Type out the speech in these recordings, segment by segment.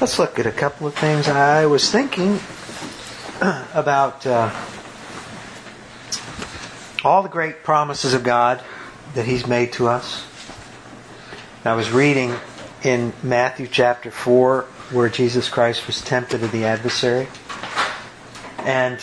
Let's look at a couple of things. I was thinking about all the great promises of God that He's made to us. I was reading in Matthew chapter 4 where Jesus Christ was tempted of the adversary. And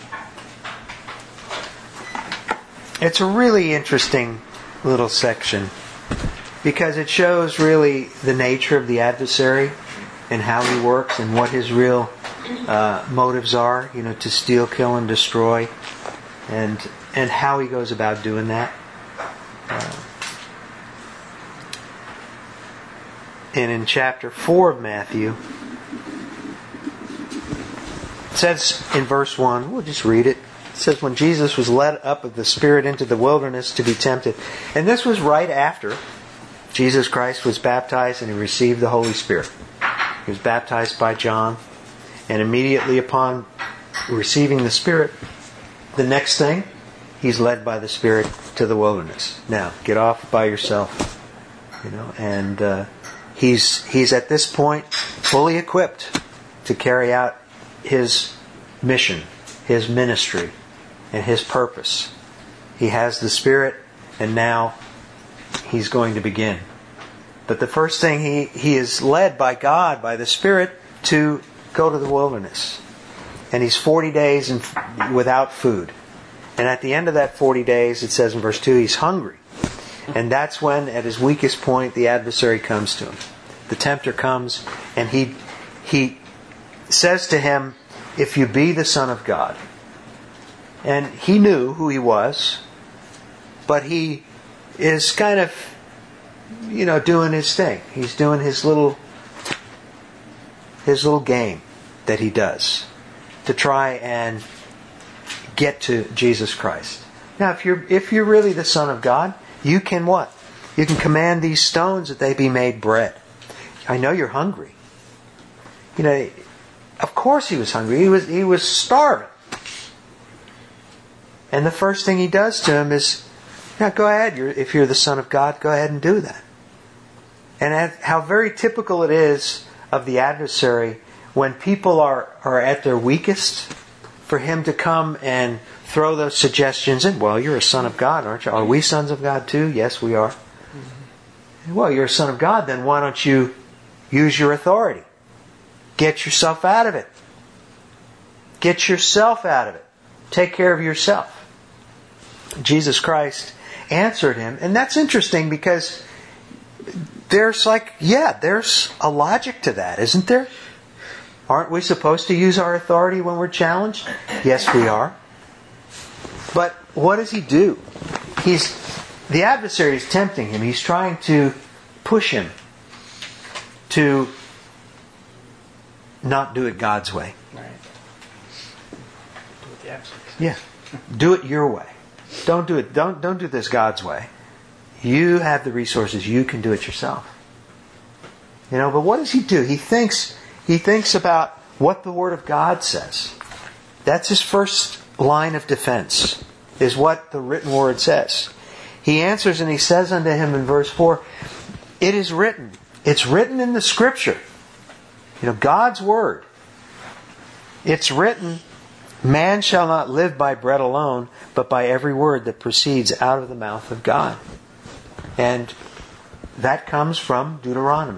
it's a really interesting little section because it shows really the nature of the adversary and how he works and what his real motives are, to steal, kill, and destroy, and how he goes about doing that. And in chapter 4 of Matthew, it says in verse 1, we'll just read it. It says, when Jesus was led up of the Spirit into the wilderness to be tempted. And this was right after Jesus Christ was baptized and He received the Holy Spirit. He was baptized by John. And immediately upon receiving the Spirit, the next thing, He's led by the Spirit to the wilderness. Now, get off by yourself. And He's at this point fully equipped to carry out His mission, His ministry, and His purpose. He has the Spirit, and now He's going to begin. But the first thing, he is led by God, by the Spirit, to go to the wilderness. And he's 40 days without food. And at the end of that 40 days, it says in verse 2, he's hungry. And that's when, at his weakest point, the adversary comes to him. The tempter comes, and he says to him, if you be the Son of God. And he knew who he was, but he is kind of, doing his thing. He's doing his little game that he does to try and get to Jesus Christ. Now, if you're really the Son of God, you can what? You can command these stones that they be made bread. I know you're hungry. Of course he was hungry. He was starving. And the first thing he does to him is, go ahead. If you're the Son of God, go ahead and do that. And how very typical it is of the adversary when people are at their weakest, for him to come and throw those suggestions in. Well, you're a son of God, aren't you? Are we sons of God too? Yes, we are. Mm-hmm. Well, you're a son of God, then why don't you use your authority? Get yourself out of it. Get yourself out of it. Take care of yourself. Jesus Christ answered him. And that's interesting because there's a logic to that, isn't there? Aren't we supposed to use our authority when we're challenged? Yes, we are. But what does he do? The adversary is tempting him. He's trying to push him to not do it God's way. Right. Do it the adversary. Yeah. Do it your way. Don't do it. Don't do this God's way. You have the resources. You can do it yourself. But what does he do? He thinks about what the Word of God says. That's his first line of defense, is what the written Word says. He answers and he says unto him in verse 4, it is written. It's written in the Scripture. God's Word. It's written, man shall not live by bread alone, but by every word that proceeds out of the mouth of God. And that comes from Deuteronomy.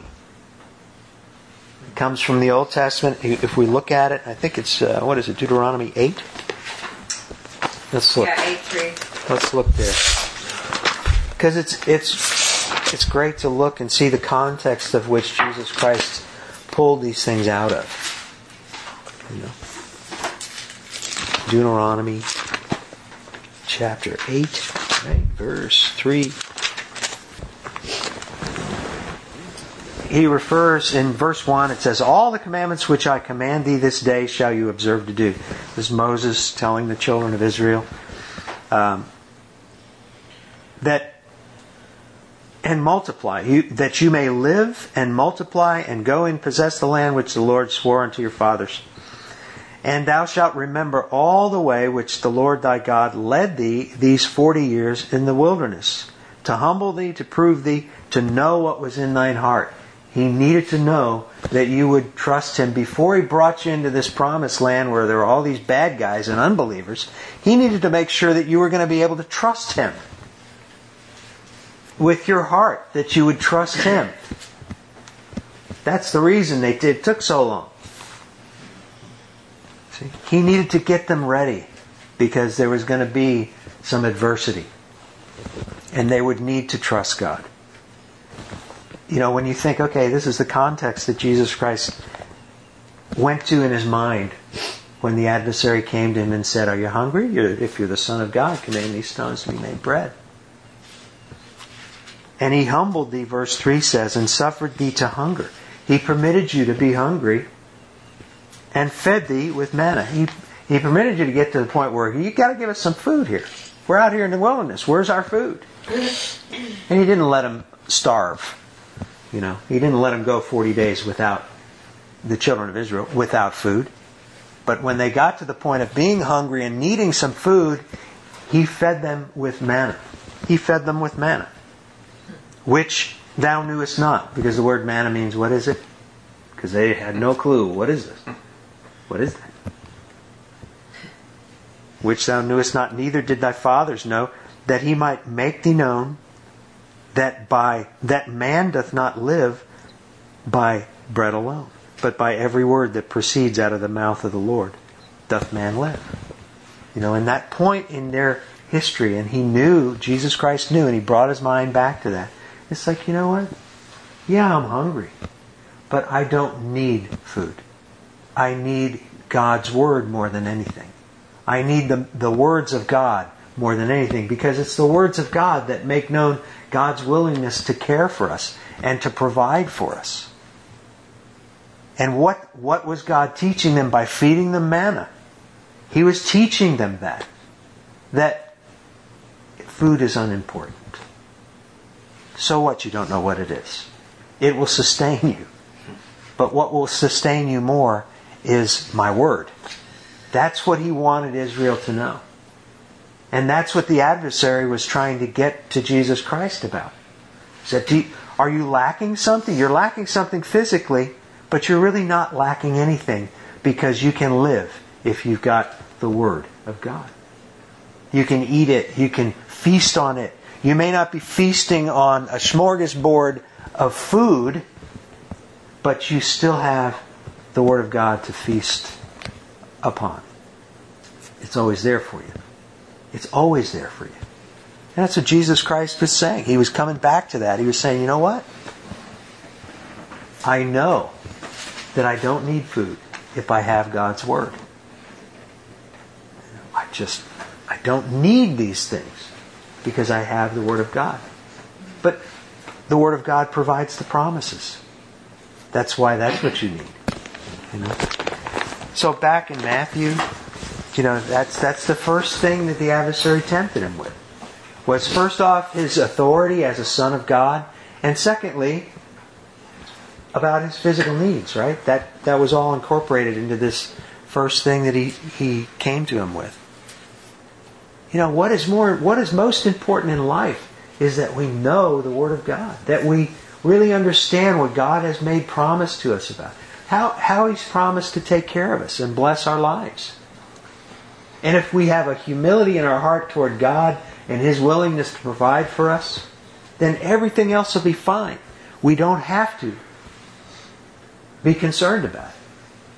It comes from the Old Testament. If we look at it, I think it's, Deuteronomy 8? Let's look. Yeah, 8:3. Let's look there. Because it's great to look and see the context of which Jesus Christ pulled these things out of. Deuteronomy chapter 8, right, verse 3. He refers in verse 1, it says, all the commandments which I command thee this day shall you observe to do. This is Moses telling the children of Israel and multiply, that you may live and multiply and go and possess the land which the Lord swore unto your fathers. And thou shalt remember all the way which the Lord thy God led thee these 40 years in the wilderness, to humble thee, to prove thee, to know what was in thine heart. He needed to know that you would trust Him before He brought you into this promised land where there were all these bad guys and unbelievers. He needed to make sure that you were going to be able to trust Him with your heart, that you would trust Him. That's the reason it took so long. See? He needed to get them ready because there was going to be some adversity. And they would need to trust God. You know, when you think, okay, this is the context that Jesus Christ went to in His mind when the adversary came to Him and said, are you hungry? If you're the Son of God, command these stones to be made bread. And He humbled thee, verse 3 says, and suffered thee to hunger. He permitted you to be hungry and fed thee with manna. He permitted you to get to the point where you got to give us some food here. We're out here in the wilderness. Where's our food? And He didn't let them starve. You know, He didn't let them go 40 days without the children of Israel, without food. But when they got to the point of being hungry and needing some food, He fed them with manna. He fed them with manna, which thou knewest not. Because the word manna means, what is it? Because they had no clue. What is this? What is that? Which thou knewest not, neither did thy fathers know, that He might make thee known that man doth not live by bread alone, but by every word that proceeds out of the mouth of the Lord doth man live. You know, in that point in their history, and He knew, Jesus Christ knew, and He brought His mind back to that. It's like, you know what? Yeah, I'm hungry, but I don't need food. I need God's Word more than anything. I need the words of God more than anything, because it's the words of God that make known God's willingness to care for us and to provide for us. And what was God teaching them by feeding them manna? He was teaching them that food is unimportant. So what? You don't know what it is. It will sustain you. But what will sustain you more is my Word. That's what He wanted Israel to know. And that's what the adversary was trying to get to Jesus Christ about. He said, are you lacking something? You're lacking something physically, but you're really not lacking anything, because you can live if you've got the Word of God. You can eat it. You can feast on it. You may not be feasting on a smorgasbord of food, but you still have the Word of God to feast upon. It's always there for you. It's always there for you. And that's what Jesus Christ was saying. He was coming back to that. He was saying, you know what? I know that I don't need food if I have God's Word. I don't need these things because I have the Word of God. But the Word of God provides the promises. That's why that's what you need. You know? So back in Matthew, you know, that's the first thing that the adversary tempted him with. Was first off his authority as a son of God, and secondly, about his physical needs, right? That was all incorporated into this first thing that he came to him with. You know, what is most important in life is that we know the Word of God, that we really understand what God has made promise to us about, how He's promised to take care of us and bless our lives. And if we have a humility in our heart toward God and His willingness to provide for us, then everything else will be fine. We don't have to be concerned about it.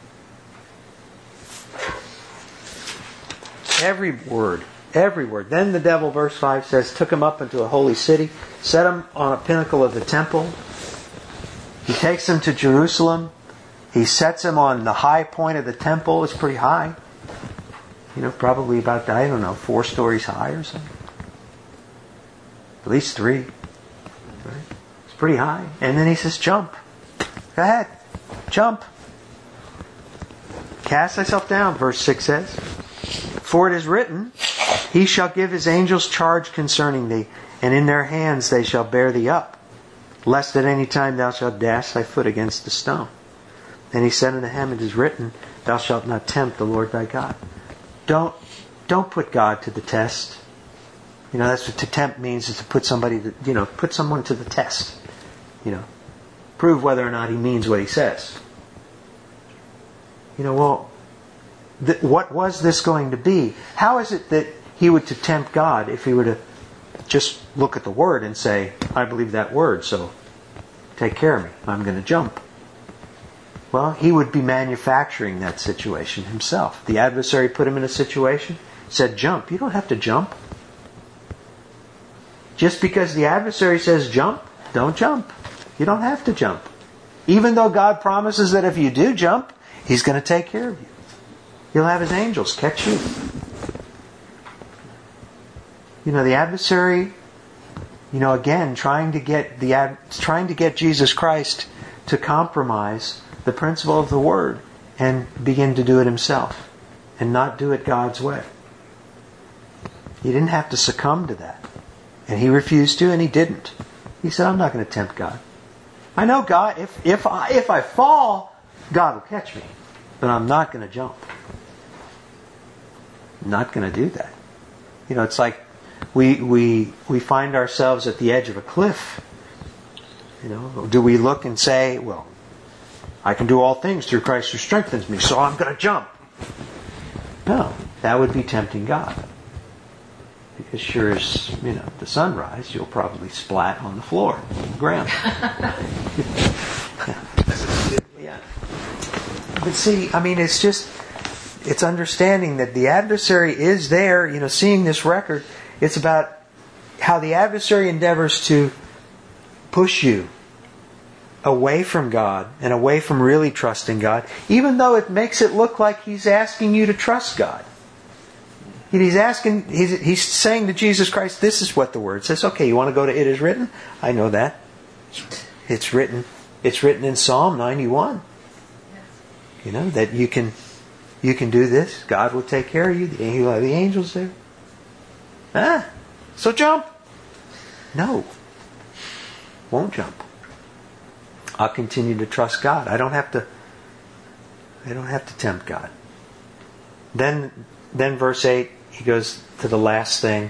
Every word. Then the devil, verse 5 says, took him up into a holy city, set him on a pinnacle of the temple. He takes him to Jerusalem. He sets him on the high point of the temple. It's pretty high. You know, probably about, 4 stories high or something. At least 3. Right? It's pretty high. And then he says, jump. Go ahead. Jump. Cast thyself down, verse 6 says. For it is written, He shall give His angels charge concerning thee, and in their hands they shall bear thee up, lest at any time thou shalt dash thy foot against a stone. And he said unto him, it is written, Thou shalt not tempt the Lord thy God. Don't put God to the test. That's what to tempt means, is to put someone to the test. prove whether or not he means what he says. Well, what was this going to be? How is it that he would to tempt God if he were to just look at the word and say, I believe that word, so take care of me. I'm going to jump. Well, he would be manufacturing that situation himself. The adversary put him in a situation, said jump. You don't have to jump. Just because the adversary says jump, don't jump. You don't have to jump. Even though God promises that if you do jump, He's going to take care of you. He'll have His angels catch you. The adversary, again, trying to get Jesus Christ to compromise the principle of the Word and begin to do it himself and not do it God's way. He didn't have to succumb to that. And he refused to, and he didn't. He said, I'm not going to tempt God. I know God, if I fall, God will catch me. But I'm not going to jump. I'm not going to do that. It's like we find ourselves at the edge of a cliff. Do we look and say, well, I can do all things through Christ who strengthens me, so I'm going to jump? No, that would be tempting God. As sure as, the sunrise, you'll probably splat on the floor, on the ground. Yeah. But see, it's understanding that the adversary is there, seeing this record. It's about how the adversary endeavors to push you away from God and away from really trusting God, even though it makes it look like he's asking you to trust God. He's saying to Jesus Christ, this is what the Word says. Okay, you want to go to it is written? I know that. It's written. It's written in Psalm 91. That you can do this. God will take care of you. He'll have the angels there. So jump. No. Won't jump. I'll continue to trust God. I don't have to tempt God. Then verse 8, he goes to the last thing.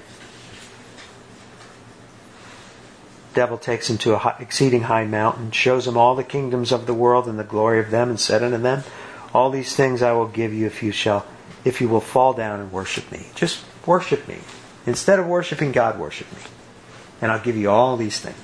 Devil takes him to an exceeding high mountain, shows him all the kingdoms of the world and the glory of them, and said unto them, all these things I will give you if you will fall down and worship me. Just worship me. Instead of worshiping God, worship me. And I'll give you all these things.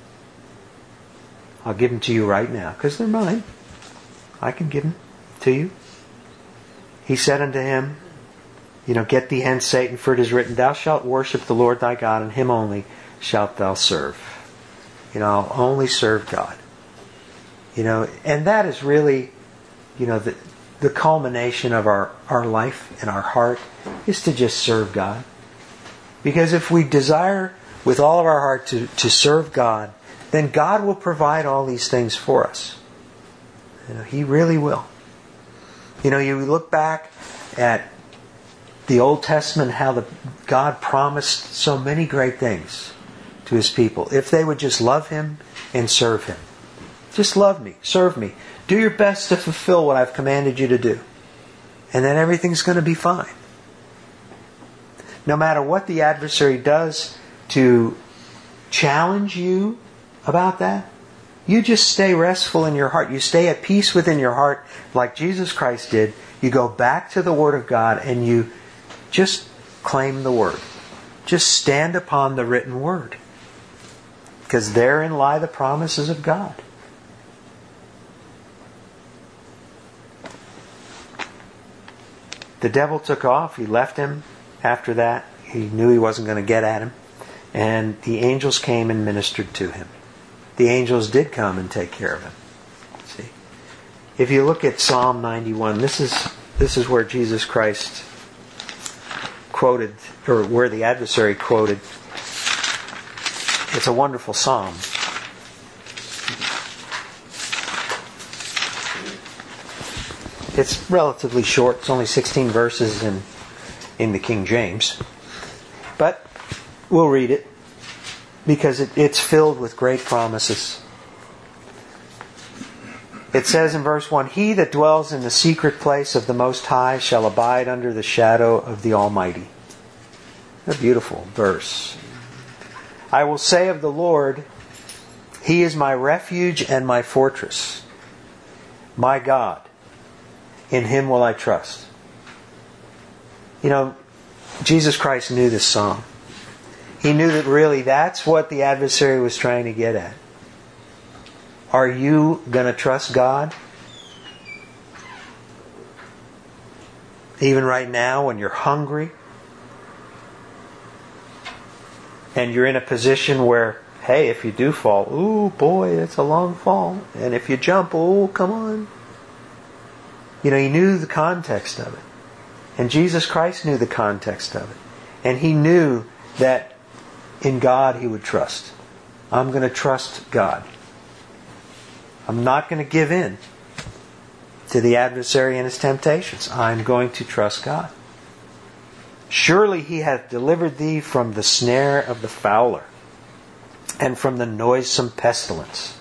I'll give them to you right now, because they're mine. I can give them to you. He said unto him, get thee hence, Satan, for it is written, thou shalt worship the Lord thy God, and him only shalt thou serve. I'll only serve God. And that is really, the culmination of our life and our heart is to just serve God. Because if we desire with all of our heart to serve God, then God will provide all these things for us. He really will. You look back at the Old Testament, how God promised so many great things to His people. If they would just love Him and serve Him. Just love me, serve me. Do your best to fulfill what I've commanded you to do. And then everything's going to be fine. No matter what the adversary does to challenge you about that, you just stay restful in your heart. You stay at peace within your heart like Jesus Christ did. You go back to the Word of God and you just claim the Word. Just stand upon the written Word. Because therein lie the promises of God. The devil took off. He left him after that. He knew he wasn't going to get at him. And the angels came and ministered to him. The angels did come and take care of him. See, if you look at Psalm 91, this is where Jesus Christ quoted, or where the adversary quoted. It's a wonderful psalm. It's relatively short. It's only 16 verses in the King James. But we'll read it because it's filled with great promises. It says in verse 1, he that dwells in the secret place of the Most High shall abide under the shadow of the Almighty. A beautiful verse. I will say of the Lord, He is my refuge and my fortress, my God. In Him will I trust. You know, Jesus Christ knew this song. He knew that really that's what the adversary was trying to get at. Are you going to trust God? Even right now when you're hungry and you're in a position where, hey, if you do fall, ooh boy, it's a long fall. And if you jump, oh, come on. You know, He knew the context of it. And Jesus Christ knew the context of it. And He knew that in God He would trust. I'm going to trust God. I'm not going to give in to the adversary and his temptations. I'm going to trust God. Surely He hath delivered thee from the snare of the fowler and from the noisome pestilence.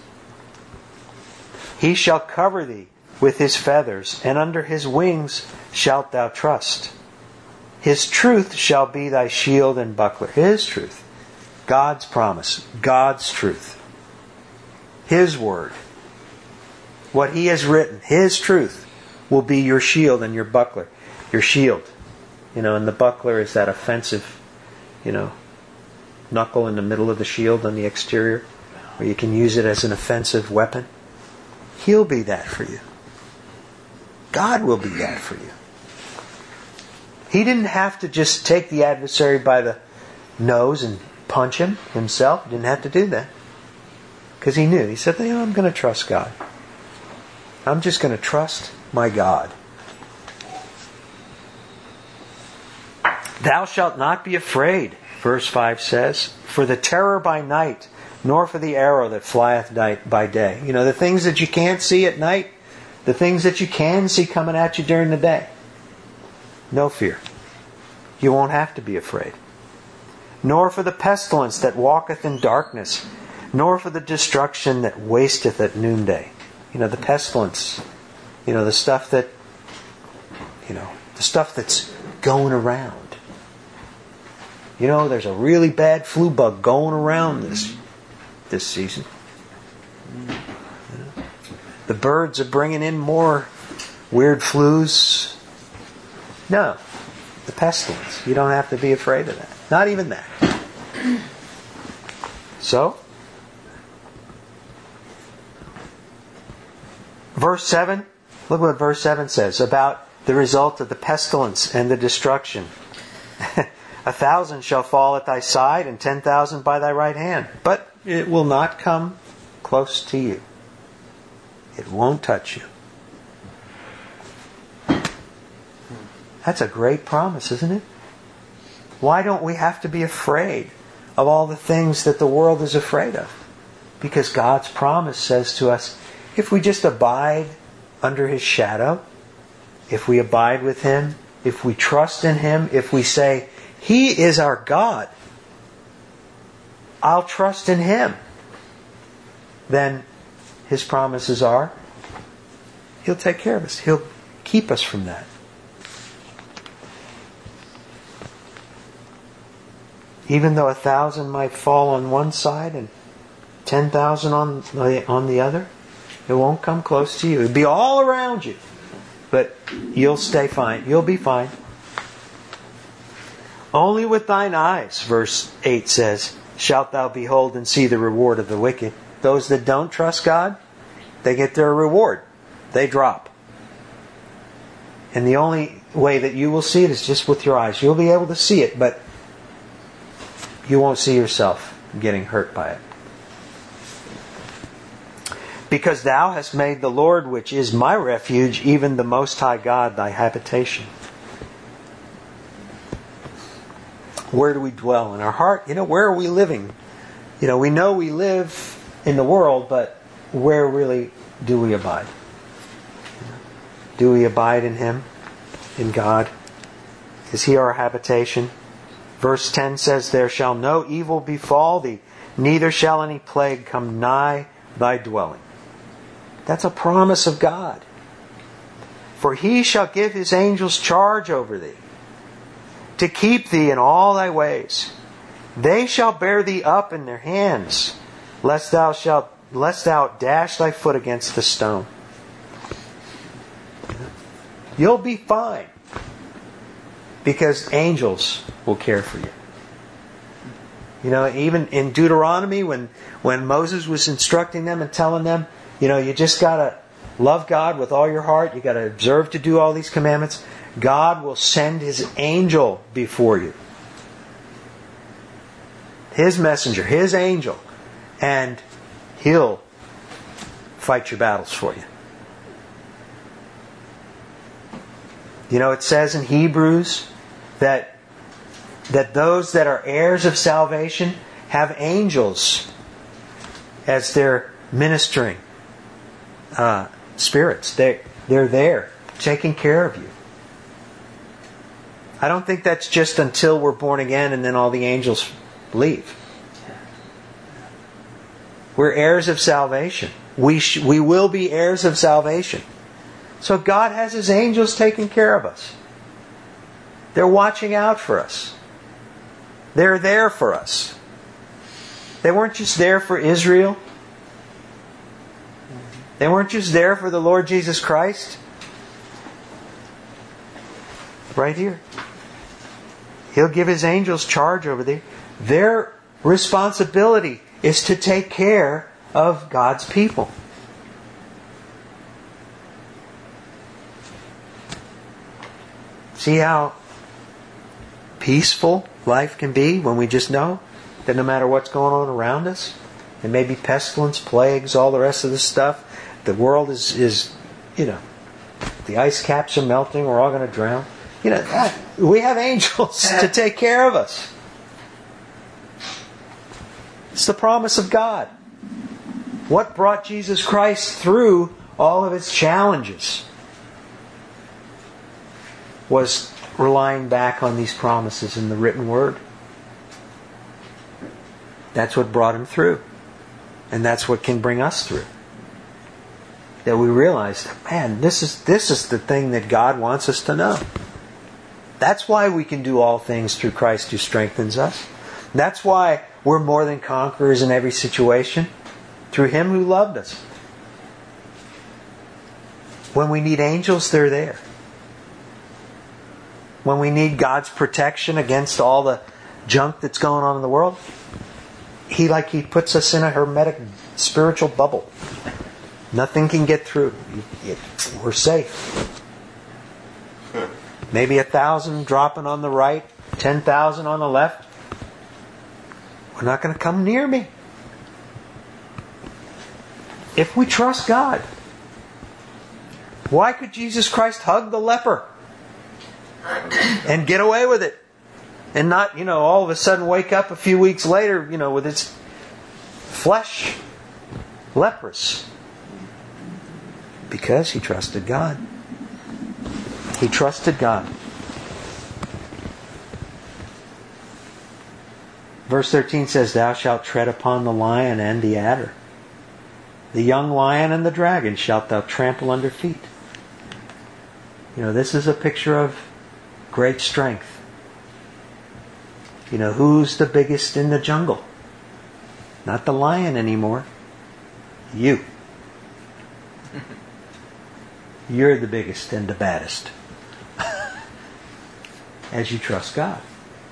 He shall cover thee with His feathers, and under His wings shalt thou trust. His truth shall be thy shield and buckler. His truth. God's promise. God's truth. His word. What He has written. His truth will be your shield and your buckler. Your shield. You know, and the buckler is that offensive, knuckle in the middle of the shield on the exterior, where you can use it as an offensive weapon. He'll be that for you. God will be that for you. He didn't have to just take the adversary by the nose and punch him Himself. He didn't have to do that. Because He knew. He said, I'm going to trust God. I'm just going to trust my God. Thou shalt not be afraid, verse 5 says, for the terror by night, nor for the arrow that flieth by day. You know, the things that you can't see at night, the things that you can see coming at you during the day. No fear. You won't have to be afraid. Nor for the pestilence that walketh in darkness, nor for the destruction that wasteth at noonday. You know, the pestilence, the stuff that, the stuff that's going around. You know, there's a really bad flu bug going around this season. The birds are bringing in more weird flus. No, the pestilence. You don't have to be afraid of that. Not even that. So, verse 7, look what verse 7 says about the result of the pestilence and the destruction. 1,000 shall fall at thy side, and 10,000 by thy right hand, but it will not come close to you. It won't touch you. That's a great promise, isn't it? Why don't we have to be afraid of all the things that the world is afraid of? Because God's promise says to us, if we just abide under His shadow, if we abide with Him, if we trust in Him, if we say, He is our God, I'll trust in Him, then His promises are, He'll take care of us. He'll keep us from that. Even though 1,000 might fall on one side and 10,000 on the other, it won't come close to you. It'll be all around you. But you'll stay fine. You'll be fine. Only with thine eyes, verse 8 says, shalt thou behold and see the reward of the wicked. Those that don't trust God, they get their reward. They drop. And the only way that you will see it is just with your eyes. You'll be able to see it, but you won't see yourself getting hurt by it. Because thou hast made the Lord, which is my refuge, even the Most High God, thy habitation. Where do we dwell? In our heart? Where are we living? We know we live in the world, but where really do we abide? Do we abide in Him? In God? Is He our habitation? Verse 10 says, there shall no evil befall thee, neither shall any plague come nigh thy dwelling. That's a promise of God. For He shall give His angels charge over thee, to keep thee in all thy ways. They shall bear thee up in their hands, lest thou dash thy foot against the stone. You'll be fine, because angels will care for you. You know, even in Deuteronomy, when Moses was instructing them and telling them, you know, you just got to love God with all your heart, you got to observe to do all these commandments, God will send His angel before you. His messenger, His angel, and He'll fight your battles for you. You know, it says in Hebrews that those that are heirs of salvation have angels as their ministering spirits. They're there, taking care of you. I don't think that's just until we're born again and then all the angels leave. We're heirs of salvation. We will be heirs of salvation. So God has His angels taking care of us. They're watching out for us. They're there for us. They weren't just there for Israel. They weren't just there for the Lord Jesus Christ. Right here. He'll give His angels charge over there. Their responsibility is to take care of God's people. See how peaceful life can be when we just know that no matter what's going on around us, it may be pestilence, plagues, all the rest of this stuff, the world is you know, the ice caps are melting, we're all going to drown. You know, we have angels to take care of us. It's the promise of God. What brought Jesus Christ through all of His challenges was relying back on these promises in the written Word. That's what brought Him through. And that's what can bring us through. That we realize, man, this is the thing that God wants us to know. That's why we can do all things through Christ who strengthens us. That's why we're more than conquerors in every situation. Through Him who loved us. When we need angels, they're there. When we need God's protection against all the junk that's going on in the world, He puts us in a hermetic spiritual bubble. Nothing can get through. We're safe. Maybe 1,000 dropping on the right, 10,000 on the left. We're not going to come near me. If we trust God. Why could Jesus Christ hug the leper and get away with it? And not, all of a sudden wake up a few weeks later, with its flesh leprous. Because He trusted God. He trusted God. Verse 13 says, "Thou shalt tread upon the lion and the adder. The young lion and the dragon shalt thou trample under feet." This is a picture of great strength. Who's the biggest in the jungle? Not the lion anymore. You. You're the biggest and the baddest. As you trust God.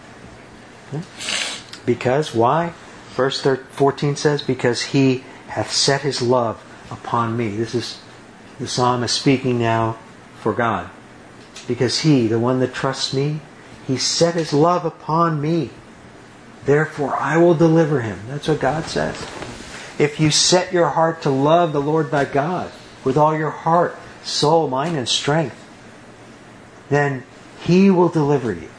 Because, why? Verse 14 says, "Because He hath set His love upon me." This is the psalmist speaking now for God. Because He, the one that trusts me, He set His love upon me. Therefore I will deliver him. That's what God says. If you set your heart to love the Lord thy God with all your heart, soul, mind, and strength, then He will deliver you.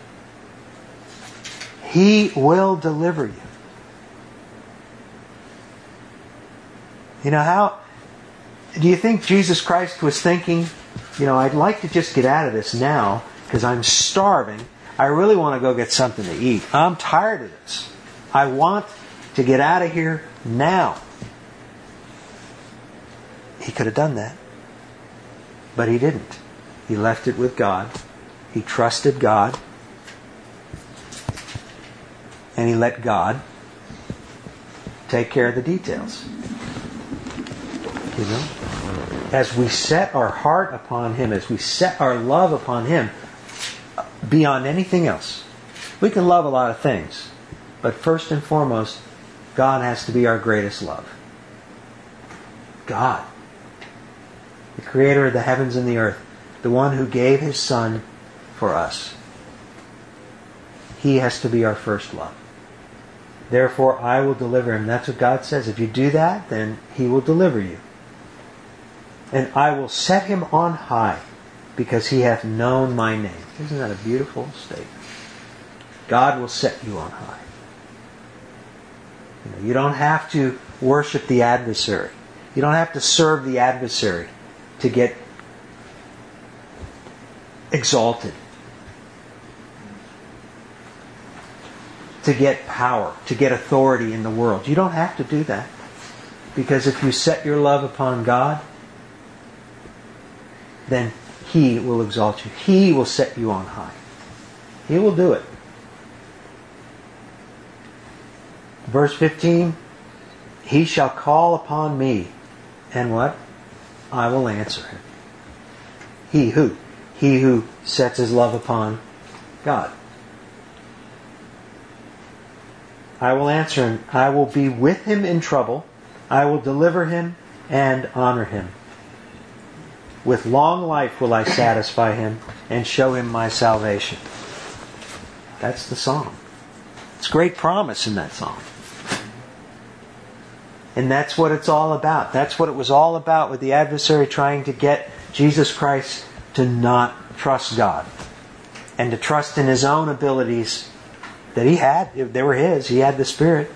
He will deliver you. How do you think Jesus Christ was thinking, I'd like to just get out of this now because I'm starving. I really want to go get something to eat. I'm tired of this. I want to get out of here now. He could have done that. But He didn't. He left it with God. He trusted God. And He let God take care of the details. You know? As we set our heart upon Him, as we set our love upon Him, beyond anything else. We can love a lot of things, but first and foremost, God has to be our greatest love. God, the Creator of the heavens and the earth, the one who gave His Son for us. He has to be our first love. Therefore, I will deliver him. That's what God says. If you do that, then He will deliver you. And I will set him on high, because he hath known my name. Isn't that a beautiful statement? God will set you on high. You don't have to worship the adversary. You don't have to serve the adversary to get exalted, to get power, to get authority in the world. You don't have to do that. Because if you set your love upon God, then He will exalt you. He will set you on high. He will do it. Verse 15, He shall call upon me, and what? I will answer him. He who? He who sets his love upon God. I will answer him. I will be with him in trouble. I will deliver him and honor him. With long life will I satisfy him and show him my salvation. That's the song. It's great promise in that song. And that's what it's all about. That's what it was all about with the adversary trying to get Jesus Christ to not trust God and to trust in his own abilities that he had. They were his. He had the Spirit.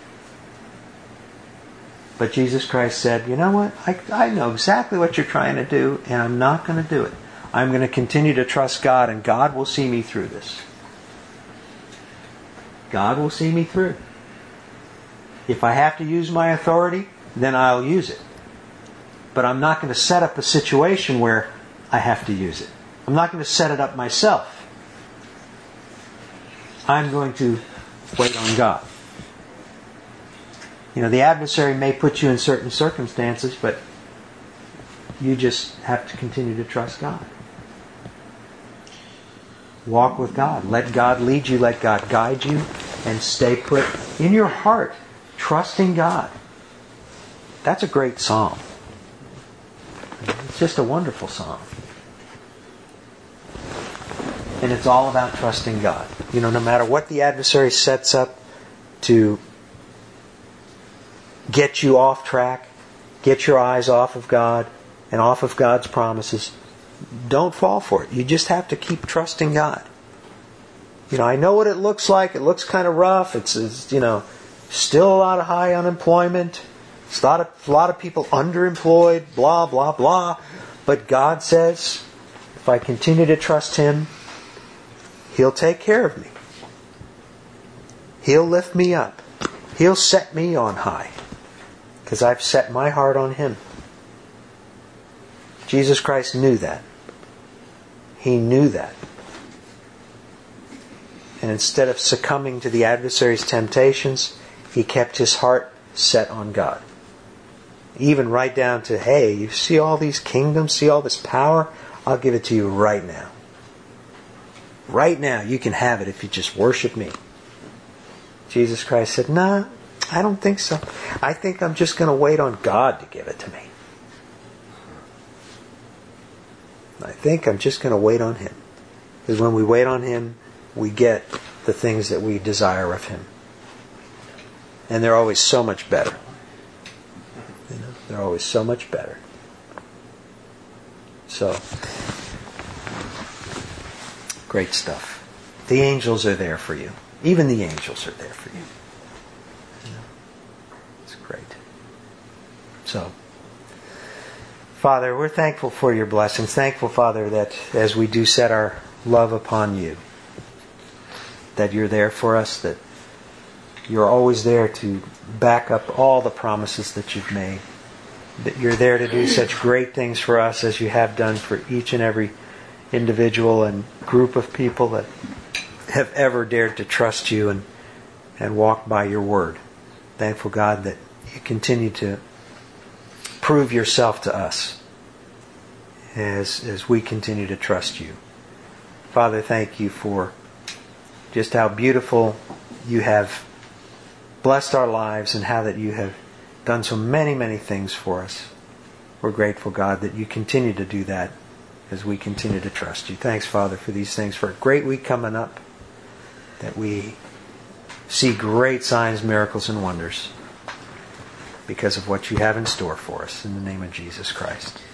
But Jesus Christ said, you know what? I know exactly what you're trying to do, and I'm not going to do it. I'm going to continue to trust God, and God will see me through this. God will see me through. If I have to use my authority, then I'll use it. But I'm not going to set up a situation where I have to use it. I'm not going to set it up myself. I'm going to wait on God. You know, the adversary may put you in certain circumstances, but you just have to continue to trust God. Walk with God. Let God lead you. Let God guide you. And stay put in your heart, trusting God. That's a great psalm. It's just a wonderful psalm. And it's all about trusting God. You know, no matter what the adversary sets up to get you off track, get your eyes off of God and off of God's promises, don't fall for it. You just have to keep trusting God. You know, I know what it looks like. It looks kind of rough. It's you know, still a lot of high unemployment. It's a lot of people underemployed, blah, blah, blah. But God says, if I continue to trust Him, He'll take care of me. He'll lift me up. He'll set me on high. Because I've set my heart on Him. Jesus Christ knew that. He knew that. And instead of succumbing to the adversary's temptations, He kept His heart set on God. Even right down to, hey, you see all these kingdoms, see all this power? I'll give it to you right now. Right now, you can have it if you just worship me. Jesus Christ said, nah, I don't think so. I think I'm just going to wait on God to give it to me. I think I'm just going to wait on Him. Because when we wait on Him, we get the things that we desire of Him. And they're always so much better. You know, they're always so much better. So, great stuff. The angels are there for you. Even the angels are there for you. It's great. So, Father, we're thankful for your blessings. Thankful, Father, that as we do set our love upon you, that you're there for us, that you're always there to back up all the promises that you've made, that you're there to do such great things for us as you have done for each and every individual and group of people that have ever dared to trust you and walk by your word. Thankful, God, that you continue to prove yourself to us as we continue to trust you. Father, thank you for just how beautiful you have blessed our lives and how that you have done so many, many things for us. We're grateful, God, that you continue to do that as we continue to trust you. Thanks, Father, for these things, for a great week coming up, that we see great signs, miracles, and wonders because of what you have in store for us. In the name of Jesus Christ.